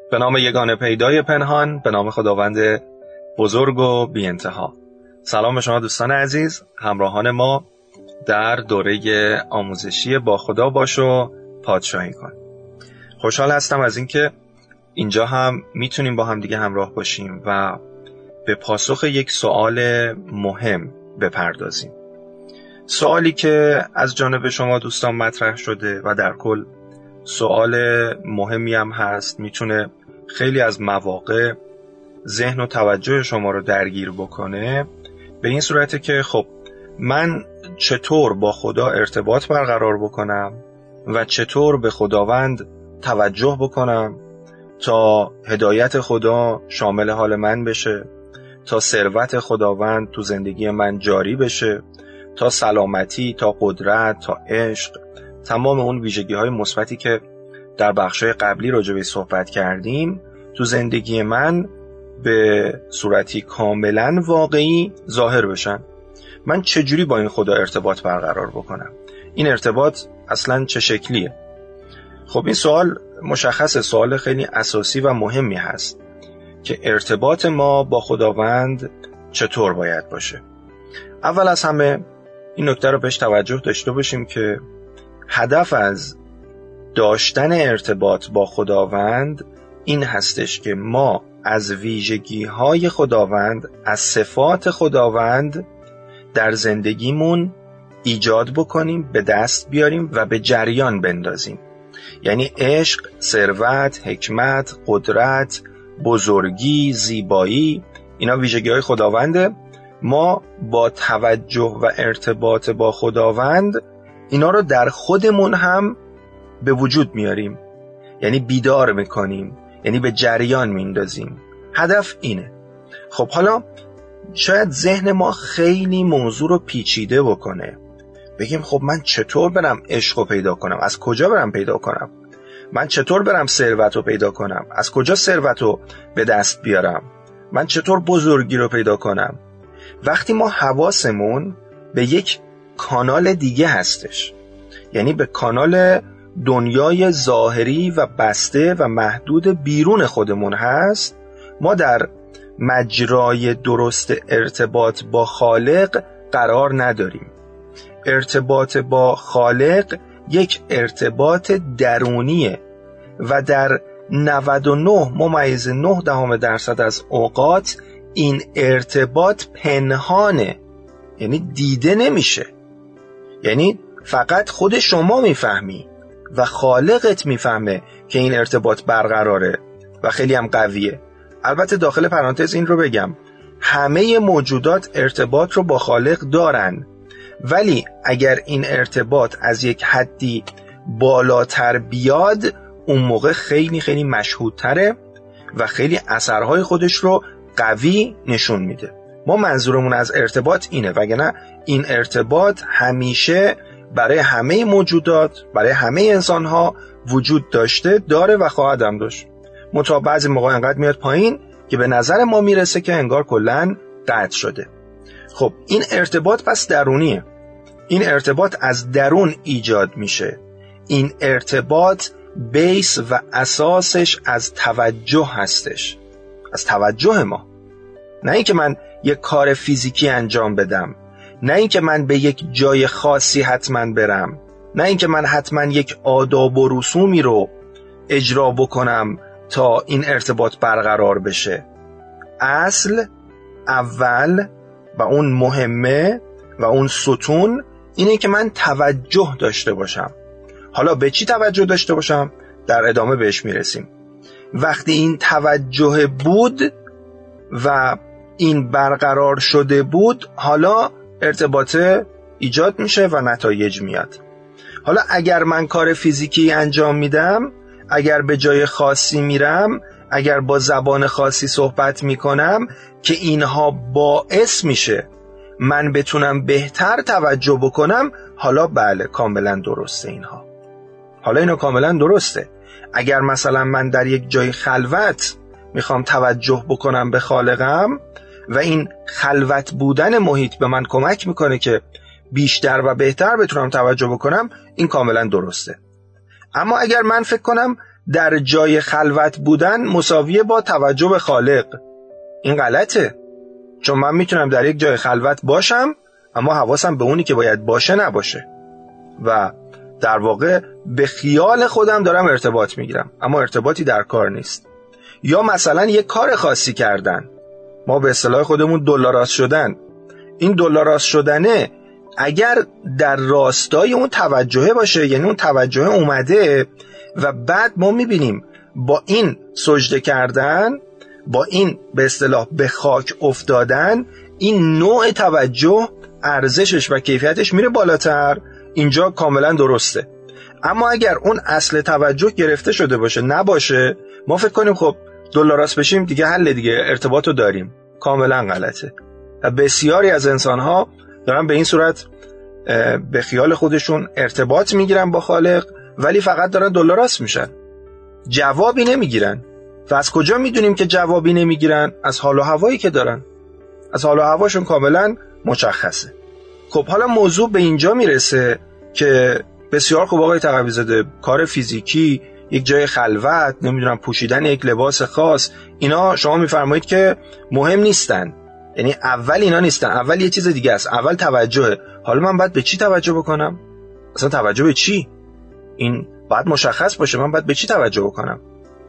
به نام یگانه پیدای پنهان، به نام خداوند بزرگ و بی انتها. سلام به شما دوستان عزیز، همراهان ما در دوره آموزشی با خدا باش و پادشاهی کن. خوشحال هستم از اینکه اینجا هم میتونیم با هم دیگه همراه باشیم و به پاسخ یک سوال مهم بپردازیم. سوالی که از جانب شما دوستان مطرح شده و در کل سوال مهمی هم هست، میتونه خیلی از مواقع ذهن و توجه شما رو درگیر بکنه، به این صورته که خب من چطور با خدا ارتباط برقرار بکنم و چطور به خداوند توجه بکنم تا هدایت خدا شامل حال من بشه، تا ثروت خداوند تو زندگی من جاری بشه، تا سلامتی، تا قدرت، تا عشق، تمام اون ویژگی‌های مثبتی که در بخش‌های قبلی راجع بهش صحبت کردیم تو زندگی من به صورتی کاملا واقعی ظاهر بشن. من چجوری با این خدا ارتباط برقرار بکنم؟ این ارتباط اصلاً چه شکلیه؟ خب این سوال مشخص سوال خیلی اساسی و مهمی هست که ارتباط ما با خداوند چطور باید باشه. اول از همه این نکته رو بهش توجه داشته باشیم که هدف از داشتن ارتباط با خداوند این هستش که ما از ویژگی‌های خداوند، از صفات خداوند در زندگیمون ایجاد بکنیم، به دست بیاریم و به جریان بندازیم. یعنی عشق، ثروت، حکمت، قدرت، بزرگی، زیبایی، اینا ویژگی‌های خداونده. ما با توجه و ارتباط با خداوند اینا رو در خودمون هم به وجود میاریم، یعنی بیدار میکنیم، یعنی به جریان میندازیم. هدف اینه. خب حالا شاید ذهن ما خیلی موضوع رو پیچیده بکنه، بگیم خب من چطور برم عشق رو پیدا کنم؟ از کجا برم پیدا کنم؟ من چطور برم ثروت رو پیدا کنم؟ از کجا ثروت رو به دست بیارم؟ من چطور بزرگی رو پیدا کنم؟ وقتی ما حواسمون به یک کانال دیگه هستش، یعنی به کانال دنیای ظاهری و بسته و محدود بیرون خودمون هست، ما در مجرای درست ارتباط با خالق قرار نداریم. ارتباط با خالق یک ارتباط درونیه و در 99.9% از اوقات این ارتباط پنهانه، یعنی دیده نمیشه. یعنی فقط خود شما میفهمی و خالقت میفهمه که این ارتباط برقراره و خیلی هم قویه. البته داخل پرانتز این رو بگم، همه موجودات ارتباط رو با خالق دارن، ولی اگر این ارتباط از یک حدی بالاتر بیاد، اون موقع خیلی خیلی مشهودتره و خیلی اثرهای خودش رو قوی نشون میده. ما منظورمون از ارتباط اینه، وگرنه این ارتباط همیشه برای همه موجودات، برای همه انسانها وجود داشته، داره و خواهد هم داشت. منتها بعضی موقع انقدر میاد پایین که به نظر ما میرسه که انگار کلاً قطع شده. خب این ارتباط پس درونیه. این ارتباط از درون ایجاد میشه. این ارتباط بیس و اساسش از توجه هستش، از توجه ما. نه اینکه من یک کار فیزیکی انجام بدم، نه اینکه من به یک جای خاصی حتما برم، نه اینکه من حتما یک آداب و رسومی رو اجرا بکنم تا این ارتباط برقرار بشه. اصل، اول و اون مهمه و اون ستون اینه که من توجه داشته باشم. حالا به چی توجه داشته باشم؟ در ادامه بهش میرسیم. وقتی این توجه بود و این برقرار شده بود، حالا ارتباط ایجاد میشه و نتایج میاد. حالا اگر من کار فیزیکی انجام میدم، اگر به جای خاصی میرم، اگر با زبان خاصی صحبت میکنم که اینها باعث میشه من بتونم بهتر توجه بکنم، حالا بله کاملا درسته اینها. حالا اینا کاملا درسته. اگر مثلا من در یک جای خلوت میخوام توجه بکنم به خالقم و این خلوت بودن محیط به من کمک میکنه که بیشتر و بهتر بتونم توجه بکنم، این کاملا درسته. اما اگر من فکر کنم در جای خلوت بودن مساویه با توجه به خالق. این غلطه، چون من میتونم در یک جای خلوت باشم اما حواسم به اونی که باید باشه نباشه و در واقع به خیال خودم دارم ارتباط میگیرم اما ارتباطی در کار نیست. یا مثلا یک کار خاصی کردن، ما به اصطلاح خودمون دلاراست شدن. این دلاراست شدنه اگر در راستای اون توجهه باشه، یعنی اون توجهه اومده و بعد ما میبینیم با این سجده کردن، با این به اصطلاح به خاک افتادن، این نوع توجه ارزشش و کیفیتش میره بالاتر، اینجا کاملا درسته. اما اگر اون اصل توجه گرفته شده باشه نباشه، ما فکر کنیم خب دلاراست بشیم دیگه حل دیگه، ارتباطو داریم. کاملا غلطه. و بسیاری از انسان‌ها دارن به این صورت به خیال خودشون ارتباط میگیرن با خالق ولی فقط دارن دلاراست میشن، جوابی نمیگیرن. و از کجا میدونیم که جوابی نمیگیرن؟ از حال و هوایی که دارن، از حال و هواشون کاملا مشخصه. خب حالا موضوع به اینجا میرسه که بسیار خوب آقای تقوی‌زاده، کار فیزیکی، یک جای خلوت، نمیدونم پوشیدن یک لباس خاص، اینا شما میفرمایید که مهم نیستن، یعنی اول اینا نیستن، اول یه چیز دیگه است، اول توجهه. حالا من باید به چی توجه بکنم؟ اصلا توجه به چی؟ این باید مشخص باشه، من باید به چی توجه بکنم؟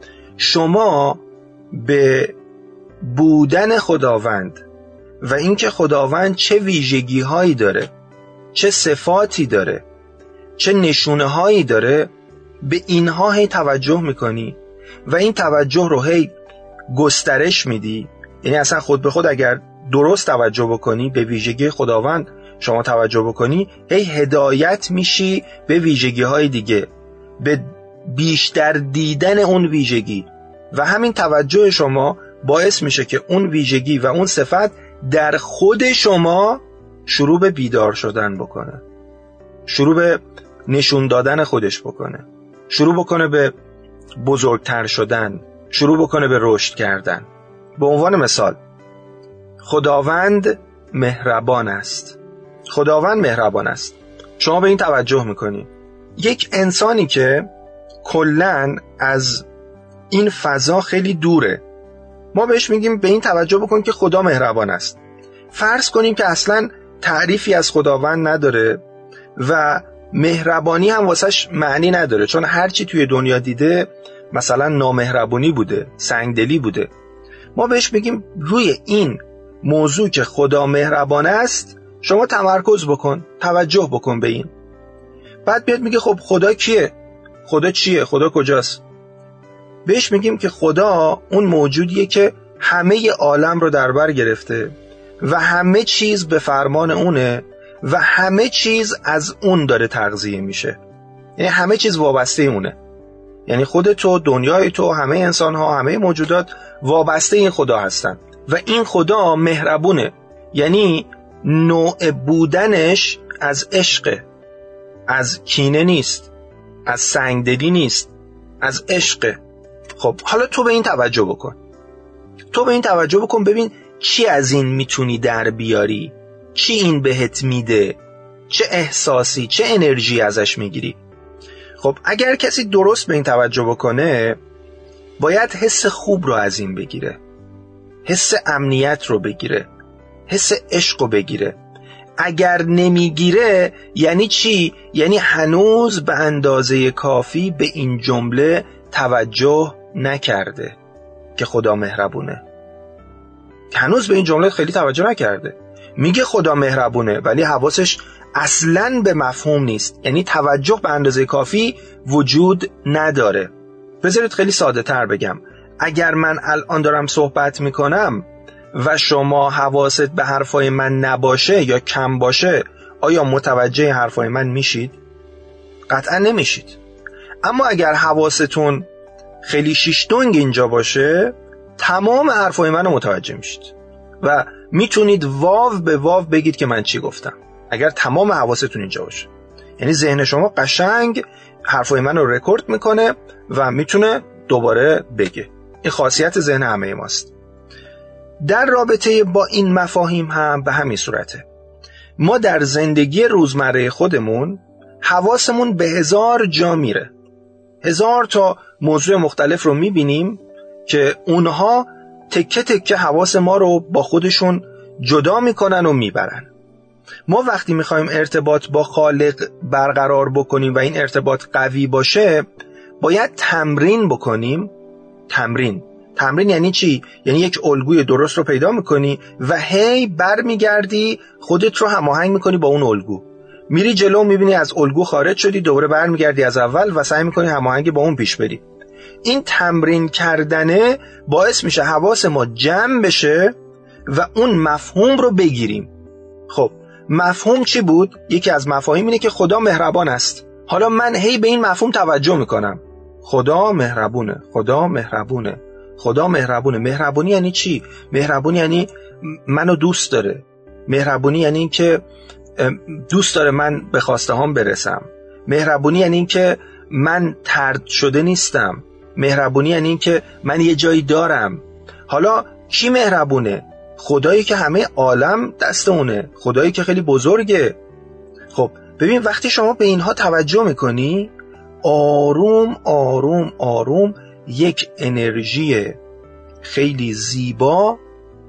شما به بودن خداوند و اینکه خداوند چه ویژگی هایی داره، چه صفاتی داره، چه نشونه هایی داره، به اینها هی توجه میکنی و این توجه رو هی گسترش میدی. یعنی اصلا خود به خود اگر درست توجه بکنی، به ویژگی خداوند شما توجه بکنی، هی هدایت میشی به ویژگی های دیگه، به بیشتر دیدن اون ویژگی و همین توجه شما باعث میشه که اون ویژگی و اون صفت در خود شما شروع به بیدار شدن بکنه، شروع به نشون دادن خودش بکنه، شروع بکنه به بزرگتر شدن، شروع بکنه به رشد کردن. به عنوان مثال، خداوند مهربان است. خداوند مهربان است. شما به این توجه میکنی. یک انسانی که کلن از این فضا خیلی دوره، ما بهش میگیم به این توجه بکن که خدا مهربان است. فرض کنیم که اصلا تعریفی از خداوند نداره و مهربانی هم واسش معنی نداره، چون هرچی توی دنیا دیده مثلا نامهربانی بوده، سنگدلی بوده. ما بهش میگیم روی این موضوع که خدا مهربان است شما تمرکز بکن، توجه بکن به این. بعد بیاد میگه خب خدا کیه؟ خدا چیه؟ خدا کجاست؟ بهش میگیم که خدا اون موجودیه که همه عالم رو در بر گرفته و همه چیز به فرمان اونه و همه چیز از اون داره تغذیه میشه، یعنی همه چیز وابسته اونه. یعنی خود تو، دنیای تو، همه انسان ها، همه موجودات وابسته این خدا هستن و این خدا مهربونه، یعنی نوع بودنش از عشق، از کینه نیست، از سنگدلی نیست، از عشق. خب حالا تو به این توجه بکن، تو به این توجه بکن، ببین چی از این میتونی در بیاری، چی این بهت میده، چه احساسی، چه انرژی ازش میگیری. خب اگر کسی درست به این توجه بکنه باید حس خوب رو از این بگیره، حس امنیت رو بگیره، حس عشق رو بگیره. اگر نمیگیره یعنی چی؟ یعنی هنوز به اندازه کافی به این جمله توجه نکرده که خدا مهربونه. هنوز به این جمله خیلی توجه نکرده. میگه خدا مهربونه ولی حواسش اصلاً به مفهوم نیست، یعنی توجه به اندازه کافی وجود نداره. بذارید خیلی ساده تر بگم، اگر من الان دارم صحبت میکنم و شما حواست به حرفای من نباشه یا کم باشه، آیا متوجه حرفای من میشید؟ قطعا نمیشید. اما اگر حواستون خیلی شیشتونگ اینجا باشه، تمام حرفای منو متوجه میشید و میتونید واو به واو بگید که من چی گفتم، اگر تمام حواستون اینجا باشه. یعنی ذهن شما قشنگ حرفای منو رکورد میکنه و میتونه دوباره بگه. این خاصیت ذهن همه ماست. در رابطه با این مفاهیم هم به همین صورته. ما در زندگی روزمره خودمون حواسمون به هزار جا میره، 1000 تا موضوع مختلف رو میبینیم که اونها تکه تکه حواس ما رو با خودشون جدا میکنن و میبرن. ما وقتی میخوایم ارتباط با خالق برقرار بکنیم و این ارتباط قوی باشه باید تمرین بکنیم. تمرین یعنی چی؟ یعنی یک الگوی درست رو پیدا میکنی و هی برمیگردی خودت رو هماهنگ میکنی با اون الگو. میری جلو میبینی از الگو خارج شدی، دوباره برمیگردی از اول و سعی میکنی هماهنگی با اون پیش بری. این تمرین کردنه باعث میشه حواس ما جمع بشه و اون مفهوم رو بگیریم. خب مفهوم چی بود؟ یکی از مفاهیم اینه که خدا مهربان است. حالا من هی به این مفهوم توجه میکنم. خدا مهربونه، خدا مهربونه، خدا مهربونه. مهربونی یعنی چی؟ مهربونی یعنی منو دوست داره. مهربونی یعنی این که دوست داره من به خواسته هام برسم. مهربونی یعنی این که من طرد شده نیستم. مهربونی یعنی این که من یه جایی دارم. حالا کی مهربونه؟ خدایی که همه عالم دست اونه، خدایی که خیلی بزرگه. خب ببین وقتی شما به اینها توجه میکنی آروم آروم آروم یک انرژی خیلی زیبا،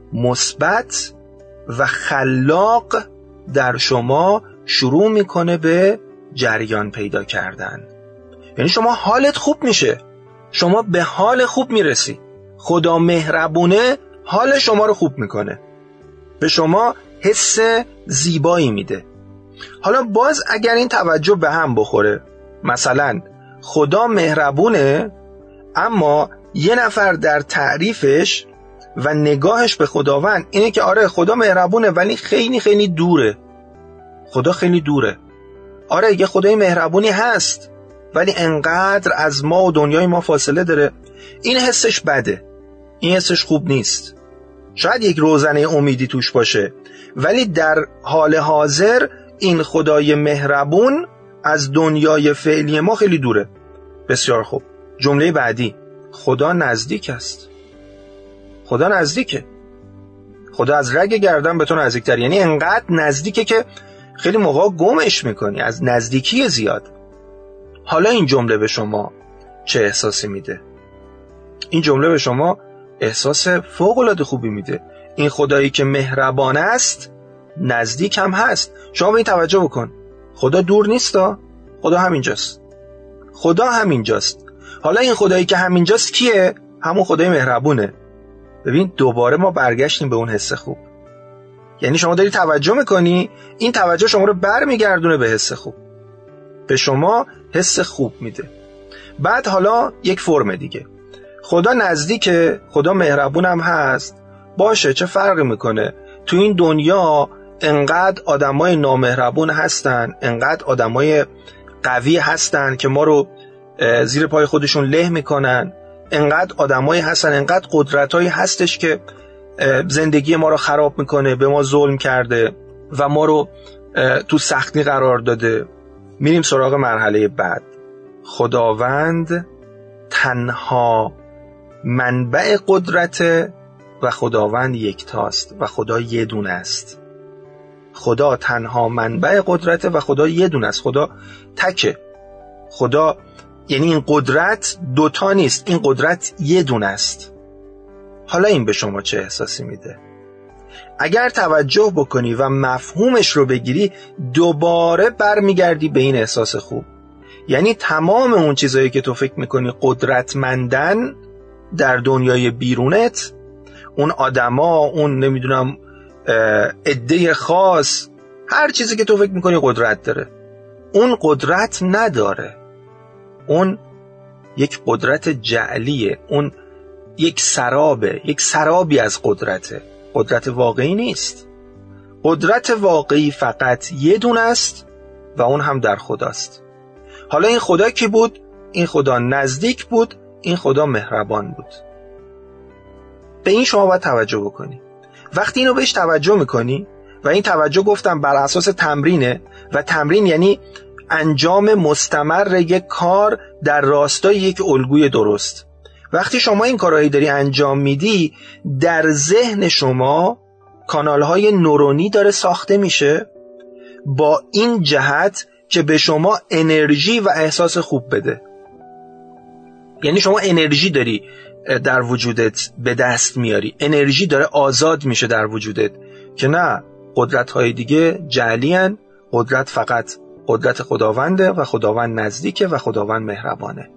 مثبت و خلاق در شما شروع میکنه به جریان پیدا کردن. یعنی شما حالت خوب میشه، شما به حال خوب میرسی. خدا مهربونه حال شما رو خوب میکنه، به شما حس زیبایی میده. حالا باز اگر این توجه به هم بخوره، مثلا خدا مهربونه اما یه نفر در تعریفش و نگاهش به خداوند اینه که آره خدا مهربونه ولی خیلی خیلی دوره، خدا خیلی دوره. آره یه خدای مهربونی هست ولی انقدر از ما و دنیای ما فاصله داره. این حسش بده، این حسش خوب نیست. شاید یک روزنه امیدی توش باشه ولی در حال حاضر این خدای مهربون از دنیای فعلی ما خیلی دوره. بسیار خوب. جمله بعدی، خدا نزدیک است. خدا نزدیکه. خدا از رگ گردن به تو نزدیکتر، یعنی انقدر نزدیکه که خیلی موقع گمش میکنی از نزدیکی زیاد. حالا این جمله به شما چه احساسی میده؟ این جمله به شما احساس فوق‌العاده خوبی میده. این خدایی که مهربان است نزدیک هم هست. شما به این توجه بکن، خدا دور نیستا، خدا همینجاست. خدا همینجاست. حالا این خدایی که همینجاست کیه؟ همون خدای مهربونه. ببین دوباره ما برگشتیم به اون حس خوب. یعنی شما داری توجه میکنی، این توجه شما رو برمیگردونه به حس خوب، به شما حس خوب میده. بعد حالا یک فرم دیگه، خدا نزدیکه، خدا مهربون هم هست. باشه چه فرقی میکنه؟ تو این دنیا انقدر آدمای نامهربون هستن، انقدر آدمای قوی هستن که ما رو زیر پای خودشون له میکنن، انقدر آدمایی هستن، انقدر قدرتایی هستش که زندگی ما رو خراب میکنه، به ما ظلم کرده و ما رو تو سختی قرار داده. میریم سراغ مرحله بعد. خداوند تنها منبع قدرت و خداوند یکتاست و خدا یه دونه است. خدا تنها منبع قدرت و خدا یه دونه است. خدا تکه. خدا یعنی این قدرت دوتا نیست، این قدرت یه دونه است. حالا این به شما چه احساسی میده؟ اگر توجه بکنی و مفهومش رو بگیری دوباره برمیگردی به این احساس خوب. یعنی تمام اون چیزایی که تو فکر میکنی قدرتمندن در دنیای بیرونت، اون آدما، اون نمیدونم عده خاص، هر چیزی که تو فکر میکنی قدرت داره، اون قدرت نداره. اون یک قدرت جعلیه، اون یک سرابه، یک سرابی از قدرته. قدرت واقعی نیست. قدرت واقعی فقط یه دونه است و اون هم در خداست. حالا این خدا کی بود؟ این خدا نزدیک بود، این خدا مهربان بود. به این شما باید توجه بکنی. وقتی اینو بهش توجه میکنی و این توجه گفتم بر اساس تمرینه و تمرین یعنی انجام مستمر یک کار در راستای یک الگوی درست. وقتی شما این کارهایی داری انجام میدی در ذهن شما کانالهای نورونی داره ساخته میشه با این جهت که به شما انرژی و احساس خوب بده. یعنی شما انرژی داری در وجودت به دست میاری، انرژی داره آزاد میشه در وجودت، که نه قدرت‌های دیگه جعلی هن، قدرت فقط قدرت خداونده و خداوند نزدیکه و خداوند مهربانه.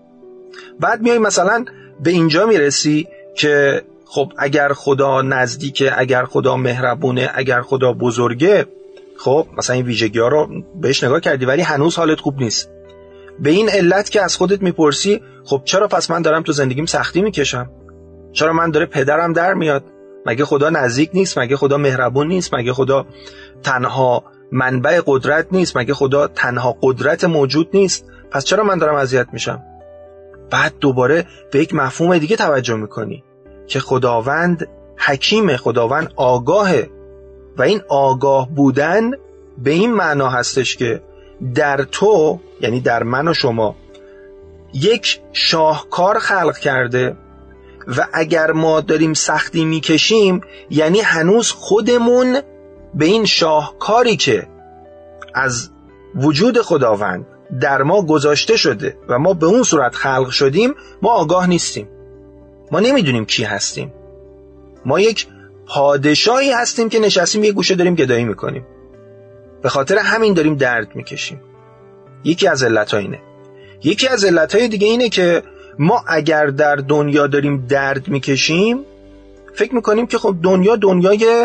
بعد میای مثلا به اینجا میرسی که خب اگر خدا نزدیکه، اگر خدا مهربونه، اگر خدا بزرگه، خب مثلا این ویژگی ها رو بهش نگاه کردی ولی هنوز حالت خوب نیست. به این علت که از خودت میپرسی خب چرا پس من دارم تو زندگیم سختی میکشم؟ چرا من داره پدرم در میاد؟ مگه خدا نزدیک نیست؟ مگه خدا مهربون نیست؟ مگه خدا تنها منبع قدرت نیست؟ مگه خدا تنها قدرت موجود نیست؟ پس چرا من دارم اذیت میشم؟ بعد دوباره به یک مفهوم دیگه توجه میکنی که خداوند حکیمه، خداوند آگاهه، و این آگاه بودن به این معنا هستش که در تو، یعنی در من و شما، یک شاهکار خلق کرده و اگر ما داریم سختی میکشیم یعنی هنوز خودمون به این شاهکاری که از وجود خداوند در ما گذاشته شده و ما به اون صورت خلق شدیم ما آگاه نیستیم. ما نمیدونیم کی هستیم. ما یک پادشاهی هستیم که نشستیم یه گوشه داریم گدایی میکنیم. به خاطر همین داریم درد میکشیم. یکی از علتها اینه. یکی از علتهای دیگه اینه که ما اگر در دنیا داریم درد میکشیم فکر میکنیم که خب دنیا دنیای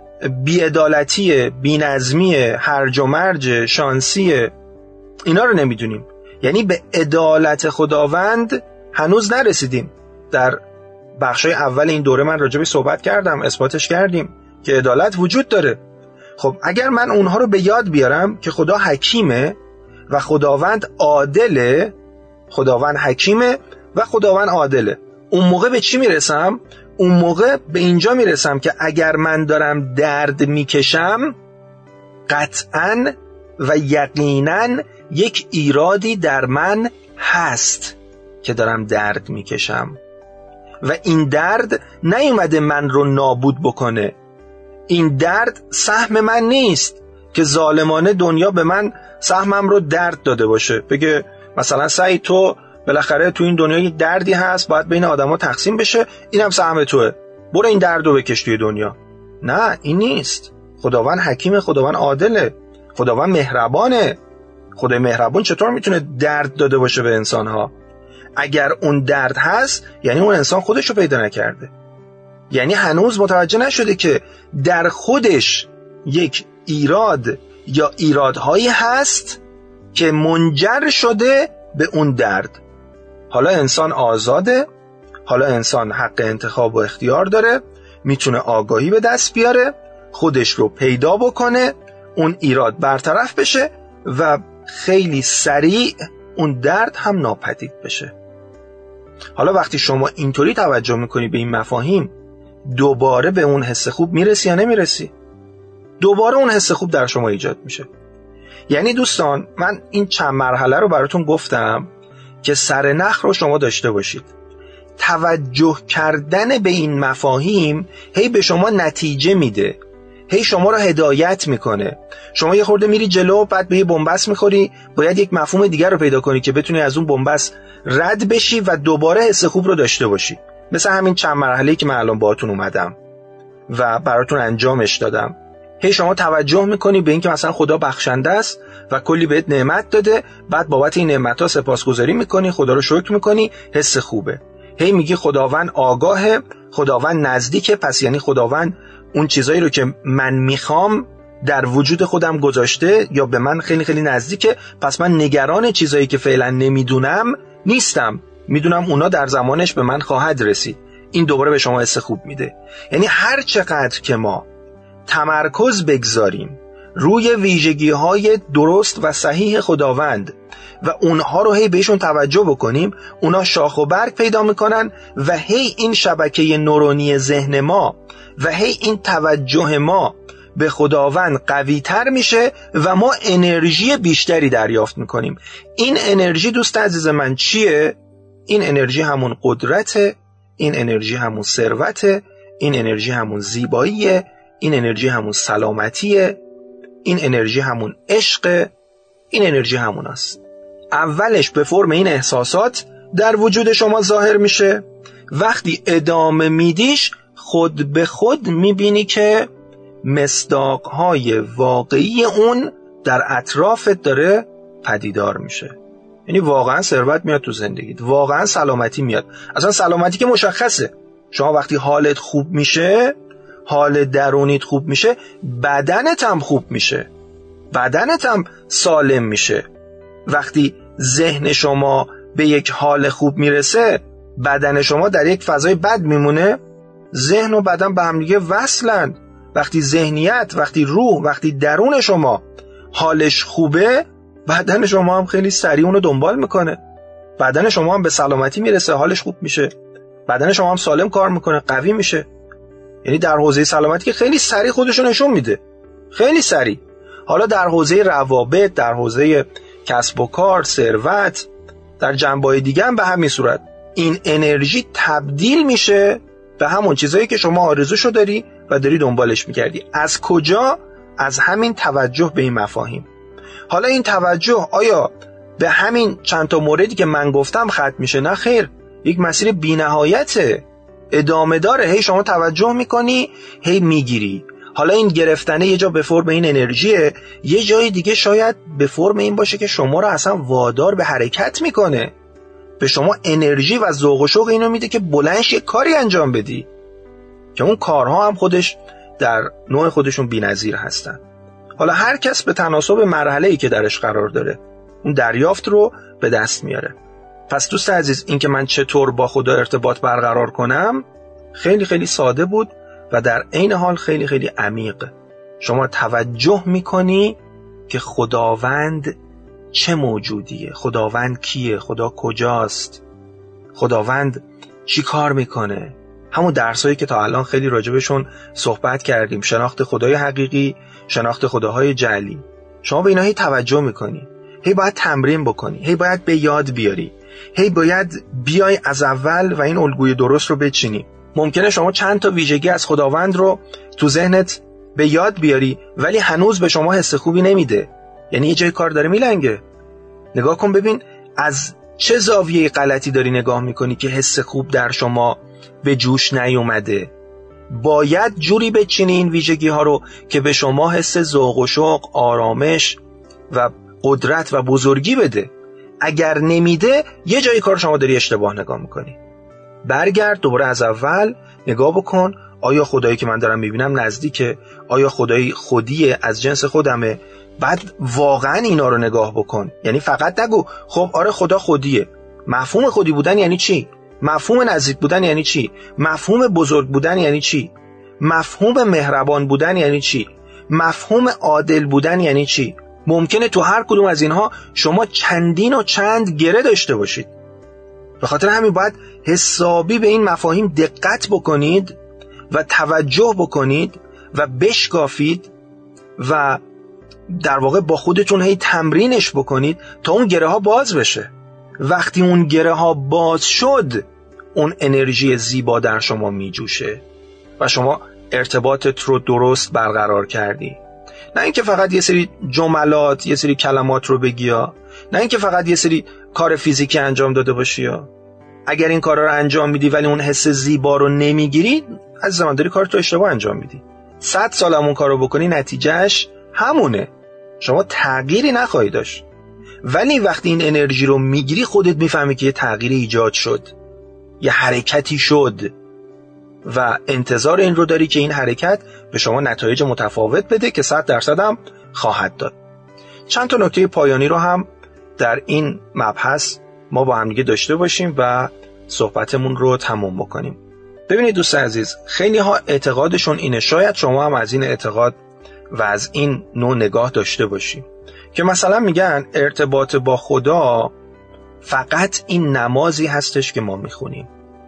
بی‌عدالتیه، بی‌نظمیه، هرج و مرج، شانسیه. اینا رو نمیدونیم. یعنی به عدالت خداوند هنوز نرسیدیم. در بخشای اول این دوره من راجع به صحبت کردم، اثباتش کردیم که عدالت وجود داره. خب اگر من اونها رو به یاد بیارم که خدا حکیمه و خداوند عادله، خداوند حکیمه و خداوند عادله، اون موقع به چی میرسم؟ اون موقع به اینجا میرسم که اگر من دارم درد میکشم قطعاً و یقیناً یک ایرادی در من هست که دارم درد میکشم و این درد نیومده من رو نابود بکنه. این درد سهم من نیست که ظالمانه دنیا به من سهمم رو درد داده باشه، بگه مثلا سعید تو بالاخره تو این دنیا یک دردی هست باید بین آدما تقسیم بشه، اینم سهم توه، برو این درد رو بکش توی دنیا. نه، این نیست. خداوند حکیم، خداوند عادله، خداوند مهربانه. خدای مهربان چطور میتونه درد داده باشه به انسانها؟ اگر اون درد هست یعنی اون انسان خودش رو پیدا نکرده، یعنی هنوز متوجه نشده که در خودش یک ایراد یا ایرادهایی هست که منجر شده به اون درد. حالا انسان آزاده، حالا انسان حق انتخاب و اختیار داره، میتونه آگاهی به دست بیاره، خودش رو پیدا بکنه، اون ایراد برطرف بشه و خیلی سریع اون درد هم ناپدید بشه. حالا وقتی شما اینطوری توجه میکنی به این مفاهیم، دوباره به اون حس خوب میرسی یا نمیرسی؟ دوباره اون حس خوب در شما ایجاد میشه. یعنی دوستان، من این چند مرحله رو براتون گفتم که سرنخ رو شما داشته باشید. توجه کردن به این مفاهیم هی به شما نتیجه میده، هی شما رو هدایت میکنه. شما یه خورده میری جلو، بعد به یه بنبست میخوری، باید یک مفهوم دیگر رو پیدا کنی که بتونی از اون بنبست رد بشی و دوباره حس خوب رو داشته باشی. مثل همین چند مرحله‌ای که من الان باهاتون اومدم و براتون انجامش دادم. هی شما توجه میکنی به این که مثلا خدا بخشنده است و کلی بهت نعمت داده، بعد بابت این نعمت‌ها سپاسگزاری میکنی، خدا رو شکر میکنی، حس خوبه. هی میگی خداوند آگاهه، خداوند نزدیکه، پس یعنی خداوند اون چیزایی رو که من میخوام در وجود خودم گذاشته یا به من خیلی خیلی نزدیکه، پس من نگران چیزایی که فعلا نمیدونم نیستم، میدونم اونا در زمانش به من خواهد رسید. این دوباره به شما حس خوب میده. یعنی هر چقدر که ما تمرکز بگذاریم روی ویژگی‌های درست و صحیح خداوند و اونها رو هی بهشون توجه بکنیم، اونا شاخ و برگ پیدا میکنن و هی این شبکه نورونی ذهن ما و هی این توجه ما به خداوند قوی تر میشه و ما انرژی بیشتری دریافت میکنیم. این انرژی دوست عزیز من چیه؟ این انرژی همون قدرته، این انرژی همون ثروته، این انرژی همون زیباییه، این انرژی همون سلامتیه، این انرژی همون عشق، این انرژی همون است. اولش به فرم این احساسات در وجود شما ظاهر میشه. وقتی ادامه میدیش خود به خود میبینی که مصداقهای واقعی اون در اطرافت داره پدیدار میشه. یعنی واقعا ثروت میاد تو زندگیت، واقعا سلامتی میاد. اصلا سلامتی که مشخصه، شما وقتی حالت خوب میشه، حال درونیت خوب میشه، بدنت هم خوب میشه، بدنت هم سالم میشه. وقتی ذهن شما به یک حال خوب میرسه، بدن شما در یک فضای بد میمونه. ذهن و بدن به هم دیگه وصلند. وقتی ذهنیت، وقتی روح، وقتی درون شما حالش خوبه، بدن شما هم خیلی سریع اونو دنبال میکنه. بدن شما هم به سلامتی میرسه، حالش خوب میشه، بدن شما هم سالم کار میکنه، قوی میشه. یعنی در حوزه سلامتی که خیلی سریع خودشو نشون میده، خیلی سریع. حالا در حوزه روابط، در حوزه کسب و کار، ثروت، در جنبه‌های دیگه هم به همین صورت این انرژی تبدیل میشه به همون چیزایی که شما آرزوشو داری و داری دنبالش میکردی. از کجا؟ از همین توجه به این مفاهیم. حالا این توجه آیا به همین چند تا موردی که من گفتم ختم میشه؟ نه خیر، یک مسیر بی‌نهایته، ادامه داره. هی شما توجه میکنی، هی میگیری. حالا این گرفتنه یه جا به فرم این انرژیه، یه جای دیگه شاید به فرم این باشه که شما رو اصلا وادار به حرکت میکنه، به شما انرژی و ذوق و شوق اینو میده که بلنش یه کاری انجام بدی، که اون کارها هم خودش در نوع خودشون بی‌نظیر هستن. حالا هر کس به تناسب مرحله‌ای که درش قرار داره اون دریافت رو به دست میاره. پس دوست عزیز، این که من چطور با خدا ارتباط برقرار کنم خیلی خیلی ساده بود و در عین حال خیلی خیلی عمیق. شما توجه میکنی که خداوند چه موجودیه، خداوند کیه، خدا کجاست، خداوند چی کار میکنه. همون درسایی که تا الان خیلی راجبشون صحبت کردیم، شناخت خدای حقیقی، شناخت خداهای جعلی. شما به اینا هی توجه میکنی، هی باید تمرین بکنی، هی باید به یاد بیاری، هی باید بیای از اول و این الگوی درست رو بچینی. ممکنه شما چند تا ویژگی از خداوند رو تو ذهنت به یاد بیاری ولی هنوز به شما حس خوبی نمیده. یعنی یه جای کار داره میلنگه. نگاه کن ببین از چه زاویه غلطی داری نگاه میکنی که حس خوب در شما به جوش نیومده. باید جوری بچینی این ویژگی ها رو که به شما حس ذوق و شوق، آرامش و قدرت و بزرگی بده. اگر نمیده یه جای کار شما داری اشتباه نگاه میکنی. برگرد دوباره از اول نگاه بکن، آیا خدایی که من دارم میبینم نزدیکه؟ آیا خدایی خودیه، از جنس خودمه؟ بعد واقعا اینا رو نگاه بکن. یعنی فقط نگو خب آره خدا خودیه. مفهوم خودی بودن یعنی چی؟ مفهوم نزدیک بودن یعنی چی؟ مفهوم بزرگ بودن یعنی چی؟ مفهوم مهربان بودن یعنی چی؟ مفهوم عادل بودن یعنی چی؟ ممکنه تو هر کدوم از اینها شما چندین و چند گره داشته باشید. به خاطر همین باید حسابی به این مفاهیم دقت بکنید و توجه بکنید و بشکافید و در واقع با خودتون هی تمرینش بکنید تا اون گره ها باز بشه. وقتی اون گره ها باز شد اون انرژی زیبا در شما می جوشه و شما ارتباطت رو درست برقرار کردی. نه اینکه فقط یه سری جملات، یه سری کلمات رو بگی، نه اینکه فقط یه سری کار فیزیکی انجام داده باشی. اگر این کارا رو انجام میدی ولی اون حس زیبا رو نمیگیری، از زمان داری کارت رو اشتباه انجام میدی. 100 سال همون کارو بکنی نتیجهش همونه، شما تغییری نخواهی داشت. ولی وقتی این انرژی رو میگیری خودت میفهمی که یه تغییر ایجاد شد، یه حرکتی شد و انتظار این رو داری که این حرکت به شما نتایج متفاوت بده که 100% هم خواهد داد. چند تا نکته پایانی رو هم در این مبحث ما با هم دیگه داشته باشیم و صحبتمون رو تموم بکنیم. ببینید دوست عزیز، خیلی ها اعتقادشون اینه، شاید شما هم از این اعتقاد و از این نوع نگاه داشته باشیم که مثلا میگن ارتباط با خدا فقط این نمازی هستش که ما میخونیم.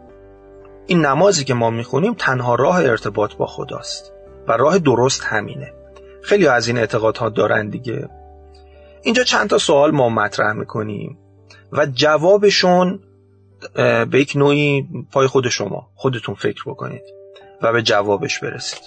این نمازی که ما میخونیم تنها راه ارتباط با خداست و راه درست همینه. خیلی از این اعتقادها دارن دیگه. اینجا چند تا سوال ما مطرح میکنیم و جوابشون به یک نوعی پای خود شما، خودتون فکر بکنید و به جوابش برسید.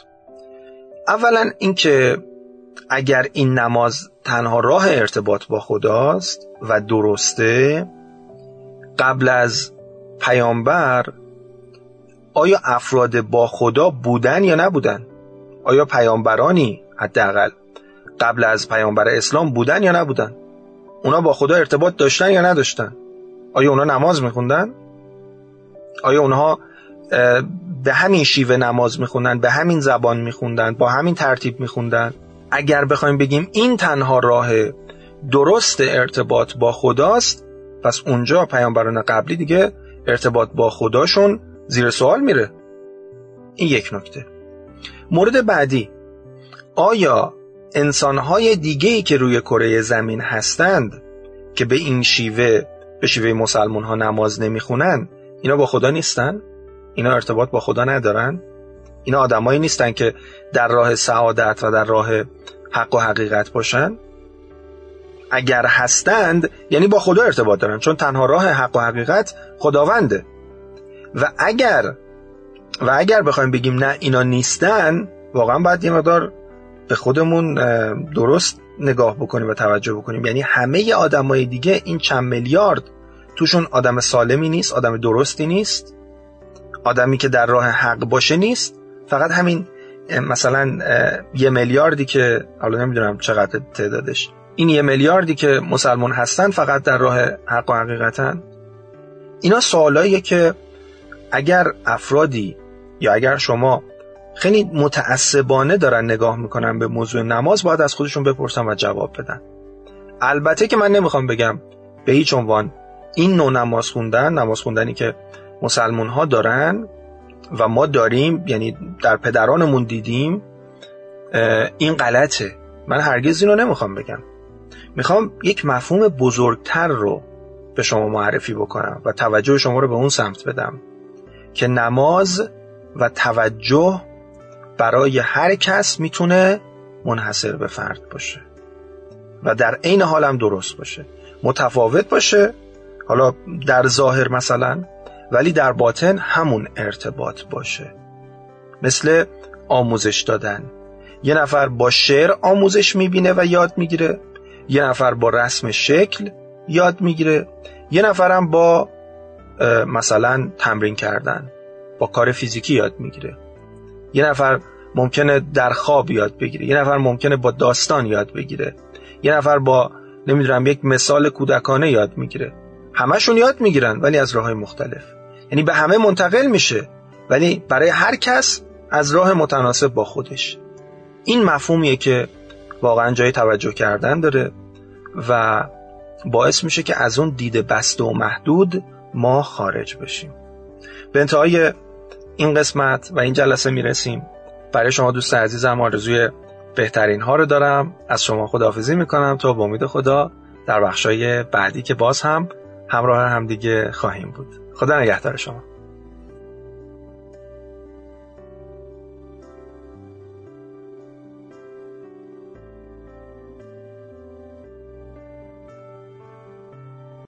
اولا این که اگر این نماز تنها راه ارتباط با خداست و درسته، قبل از پیامبر آیا افراد با خدا بودن یا نبودن؟ آیا پیامبرانی حداقل قبل از پیامبر اسلام بودن یا نبودن؟ اونا با خدا ارتباط داشتن یا نداشتن؟ آیا اونا نماز میخوندن؟ آیا اونها به همین شیوه نماز میخوندن، به همین زبان میخوندن، با همین ترتیب میخوندن؟ اگر بخوایم بگیم این تنها راه درست ارتباط با خداست، پس اونجا پیامبران قبلی دیگه ارتباط با خداشون زیر سوال میره. این یک نکته. مورد بعدی، آیا انسانهای دیگه‌ای که روی کره زمین هستند که به این شیوه، به شیوه مسلمان ها نماز نمیخونن، اینا با خدا نیستن؟ اینا ارتباط با خدا ندارن؟ اینا آدمایی نیستن که در راه سعادت و در راه حق و حقیقت باشن؟ اگر هستند یعنی با خدا ارتباط دارن، چون تنها راه حق و حقیقت خداونده. و اگر بخوایم بگیم نه اینا نیستن، واقعا باید یه مقدار به خودمون درست نگاه بکنیم و توجه بکنیم. یعنی همه آدمای دیگه، این چند میلیارد، توشون آدم سالمی نیست، آدم درستی نیست، آدمی که در راه حق باشه نیست. فقط همین مثلا 1 میلیاردی که حالا نمیدونم چقدر تعدادش، این 1 میلیاردی که مسلمان هستن فقط در راه حق و حقیقتن. اینا سوالاییه که اگر افرادی یا اگر شما خیلی متعصبانه دارن نگاه میکنن به موضوع نماز، باید از خودشون بپرسن و جواب بدن. البته که من نمیخوام بگم به هیچ عنوان این نوع نماز خوندنی که مسلمان ها دارن و ما داریم، یعنی در پدرانمون دیدیم، این غلطه. من هرگز اینو نمیخوام بگم. میخوام یک مفهوم بزرگتر رو به شما معرفی بکنم و توجه شما رو به اون سمت بدم که نماز و توجه برای هر کس میتونه منحصر به فرد باشه و در عین حال هم درست باشه، متفاوت باشه، حالا در ظاهر مثلا، ولی در باطن همون ارتباط باشه. مثل آموزش دادن، یه نفر با شعر آموزش میبینه و یاد میگیره، یه نفر با رسم شکل یاد میگیره، یه نفرم با مثلا تمرین کردن، با کار فیزیکی یاد میگیره، یه نفر ممکنه در خواب یاد بگیره، یه نفر ممکنه با داستان یاد بگیره، یه نفر با نمیدونم یک مثال کودکانه یاد میگیره. همشون یاد میگیرن ولی از راه‌های مختلف، یعنی به همه منتقل میشه ولی برای هر کس از راه متناسب با خودش. این مفهومیه که واقعا جای توجه کردن داره و باعث میشه که از اون دید بسته و محدود ما خارج بشیم. به انتهای این قسمت و این جلسه میرسیم. برای شما دوست عزیزم آرزوی بهترین ها رو دارم. از شما خداحافظی میکنم تا با امید خدا در بخشای بعدی که باز هم همراه هم دیگه خواهیم بود. خدا نگهدار شما.